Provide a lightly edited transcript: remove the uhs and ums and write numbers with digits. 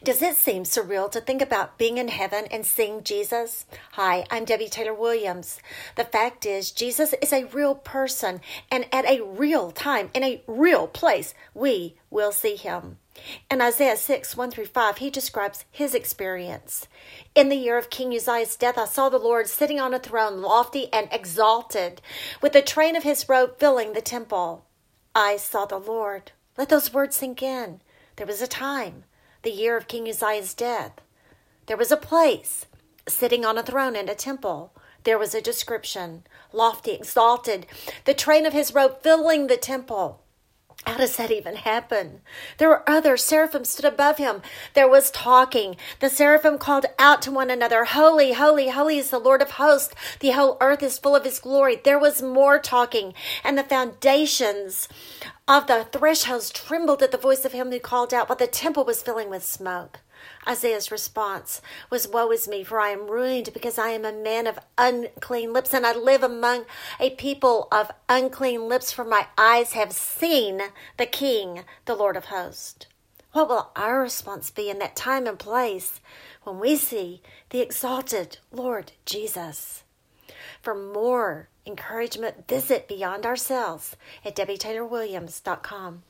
Does it seem surreal to think about being in heaven and seeing Jesus? Hi, I'm Debbie Taylor Williams. The fact is, Jesus is a real person, and at a real time, in a real place, we will see him. In Isaiah 6, 1-5, he describes his experience. In the year of King Uzziah's death, I saw the Lord sitting on a throne, lofty and exalted, with the train of his robe filling the temple. I saw the Lord. Let those words sink in. There was a time, the year of King Uzziah's death. There was a place, sitting on a throne in a temple. There was a description, lofty, exalted, the train of his robe filling the temple. How does that even happen? There were others. Seraphim stood above him. There was talking. The seraphim called out to one another, "Holy, holy, holy is the Lord of hosts. The whole earth is full of his glory." There was more talking, and the foundations of the thresholds trembled at the voice of him who called out, while the temple was filling with smoke. Isaiah's response was, "Woe is me, for I am ruined, because I am a man of unclean lips, and I live among a people of unclean lips, for my eyes have seen the King, the Lord of hosts." What will our response be in that time and place when we see the exalted Lord Jesus? For more encouragement, visit Beyond Ourselves at DebbieTaylorWilliams.com.